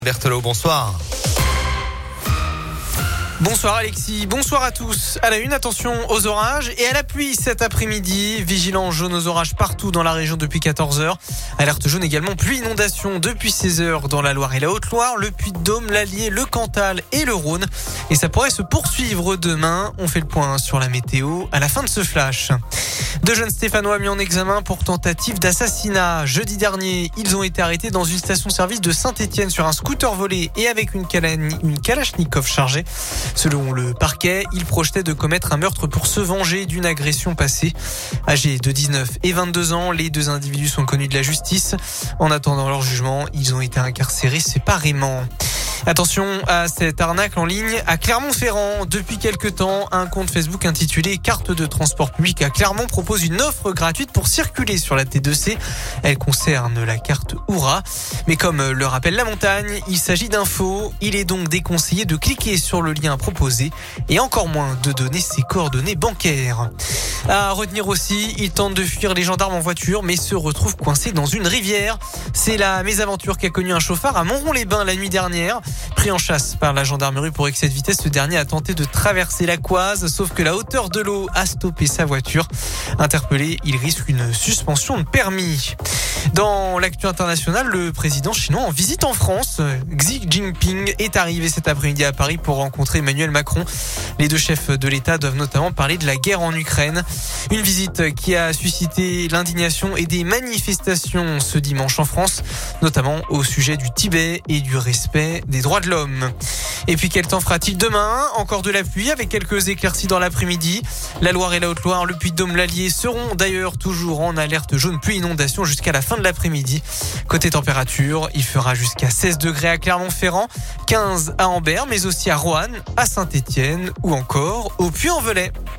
Berthelot, bonsoir. Bonsoir Alexis, bonsoir à tous. À la une, attention aux orages et à la pluie cet après-midi. Vigilance jaune aux orages partout dans la région depuis 14h. Alerte jaune également pluie inondation depuis 16h dans la Loire et la Haute-Loire, le Puy-de-Dôme, l'Allier, le Cantal et le Rhône. Et ça pourrait se poursuivre demain. On fait le point sur la météo à la fin de ce flash. Deux jeunes Stéphanois mis en examen pour tentative d'assassinat. Jeudi dernier, ils ont été arrêtés dans une station-service de Saint-Étienne sur un scooter volé et avec une Kalachnikov chargée. Selon le parquet, ils projetaient de commettre un meurtre pour se venger d'une agression passée. Âgés de 19 et 22 ans, les deux individus sont connus de la justice. En attendant leur jugement, ils ont été incarcérés séparément. Attention à cette arnaque en ligne à Clermont-Ferrand. Depuis quelques temps, un compte Facebook intitulé Carte de transport public à Clermont propose une offre gratuite pour circuler sur la T2C. Elle concerne la carte Oura. Mais comme le rappelle la montagne, il s'agit d'infos. Il est donc déconseillé de cliquer sur le lien proposé et encore moins de donner ses coordonnées bancaires. À retenir aussi, il tente de fuir les gendarmes en voiture mais se retrouve coincé dans une rivière. C'est la mésaventure qu'a connue un chauffard à Montron-les-Bains la nuit dernière. Pris en chasse par la gendarmerie pour excès de vitesse, ce dernier a tenté de traverser la Coise, sauf que la hauteur de l'eau a stoppé sa voiture. Interpellé, il risque une suspension de permis. Dans l'actu internationale, le président chinois en visite en France, Xi Jinping, est arrivé cet après-midi à Paris pour rencontrer Emmanuel Macron. Les deux chefs de l'État doivent notamment parler de la guerre en Ukraine. Une visite qui a suscité l'indignation et des manifestations ce dimanche en France, notamment au sujet du Tibet et du respect des droits de l'homme. Et puis quel temps fera-t-il demain? Encore de la pluie avec quelques éclaircies dans l'après-midi. La Loire et la Haute-Loire, le Puy-de-Dôme, l'Allier seront d'ailleurs toujours en alerte jaune pluie inondation jusqu'à la fin de l'après-midi. Côté température, il fera jusqu'à 16 degrés à Clermont-Ferrand, 15 à Ambert, mais aussi à Roanne, à Saint-Étienne ou encore au Puy-en-Velay.